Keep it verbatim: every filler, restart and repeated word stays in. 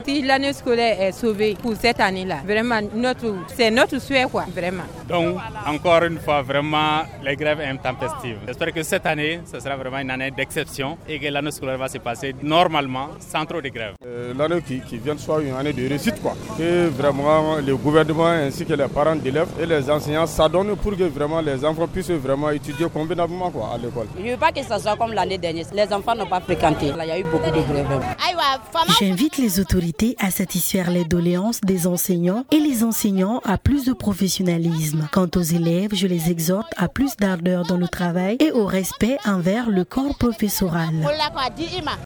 Si l'année scolaire est sauvée pour cette année-là, vraiment, notre, c'est notre souhait, quoi, vraiment. Donc, encore une fois, vraiment, les grèves intempestives. J'espère que cette année, ce sera vraiment une année d'exception et que l'année scolaire va se passer normalement, sans trop de grèves. Euh, l'année qui, qui vient soit une année de réussite, quoi. Que vraiment le gouvernement ainsi que les parents d'élèves et les enseignants s'adonnent pour que vraiment les enfants puissent vraiment étudier convenablement, quoi, à l'école. Je ne veux pas que ça soit comme l'année dernière. Les enfants n'ont pas fréquenté. Là, il y a eu beaucoup de grèves. J'invite les autorités à satisfaire les doléances des enseignants et les enseignants à plus de professionnalisme. Quant aux élèves, je les exhorte à plus d'ardeur dans le travail et au respect envers le corps professoral.